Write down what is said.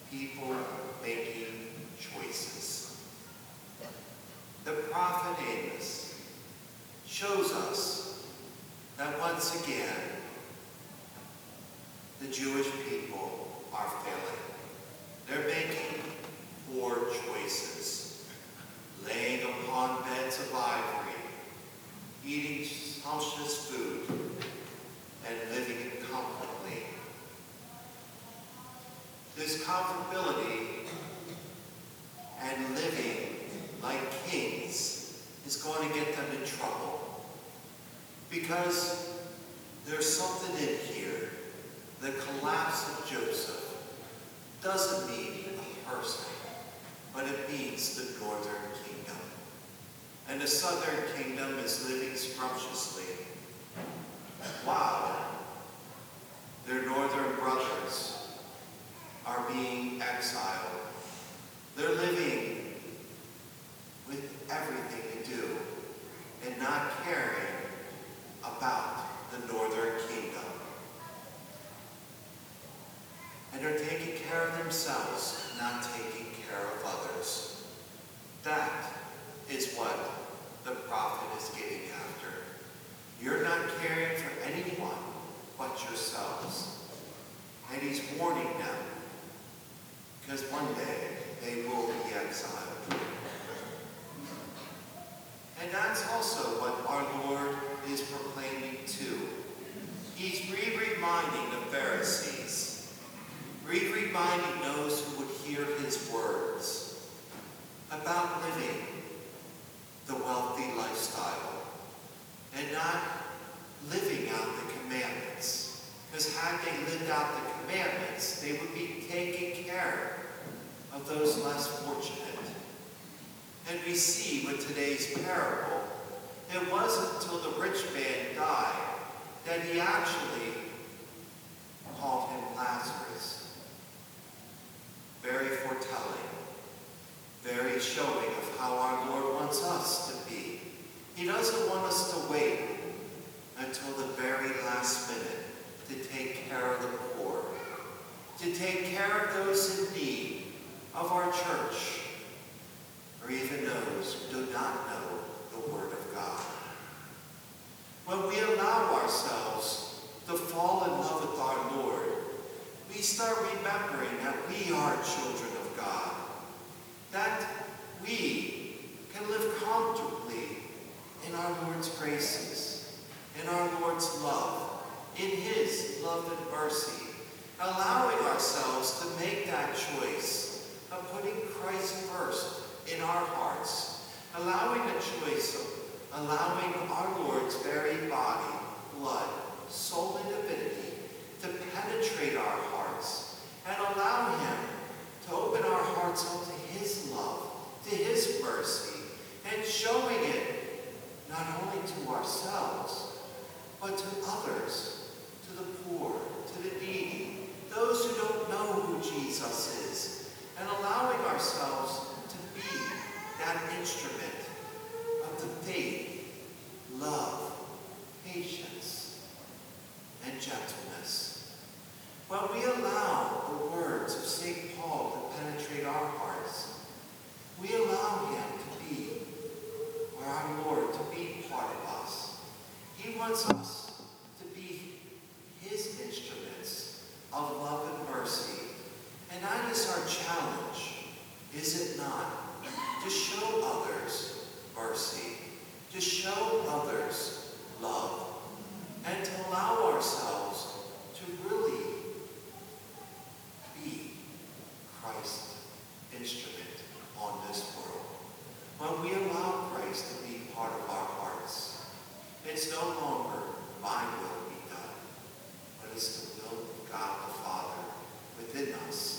people making choices. The prophet Amos shows us that once again, the Jewish people are failing. They're making poor choices, laying upon beds of ivory, eating sumptuous food, and living comfortably. This comfortability and living like kings is going to get them in trouble, because there's something in here. The collapse of Joseph doesn't mean a person, but it means the northern kingdom. And the southern kingdom is living scrumptiously, while their northern brothers are being exiled. They're living with everything to do and not caring about the northern kingdom. And they're taking care of themselves, not taking care of others. That is what the prophet is getting after. You're not caring for anyone but yourselves. And he's warning them, because one day they will be exiled. And that's also what our Lord is proclaiming too. He's reminding the Pharisees, reminding those who would hear his words about living the wealthy lifestyle and not living out the commandments. Because had they lived out the commandments, they would be taking care of those less fortunate. And we see with today's parable, it wasn't until the rich man died that he actually called him Lazarus. Very foretelling, very showing of how our Lord wants us to be. He doesn't want us to wait until the very last minute to take care of the poor, to take care of those in need of our church, or even those who do not know the Word of God. When we allow ourselves to fall in love with our Lord, we start remembering that we are children of God, that we can live comfortably in our Lord's graces, in our Lord's love, in his love and mercy, allowing ourselves to make that choice of putting Christ first in our hearts, allowing the choice of allowing our Lord's very body, blood, soul, and divinity to penetrate our hearts and allow him to open our hearts up to his love, to his mercy, and showing it not only to ourselves, but to others, to the poor, to the needy, those who don't know who Jesus is, and allowing ourselves to be that instrument of the faith, love, patience, and gentleness. When we allow the words of St. Paul to penetrate our hearts, we allow him to be, or our Lord to be part of us. He wants us to be his instruments of love and mercy. And that is our challenge, is it not? To show others mercy, to show others love, and to allow ourselves to really be Christ's instrument on this world. When we allow Christ to be part of our hearts, it's no longer my will be done, but it's the will of God the Father within us.